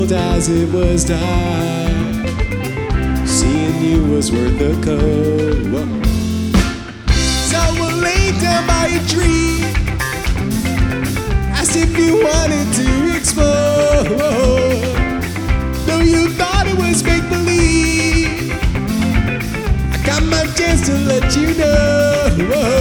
as it was time. Seeing you was worth the code. So we'll lay down by a tree, asked if you wanted to explore. Though you thought it was make believe, I got my chance to let you know.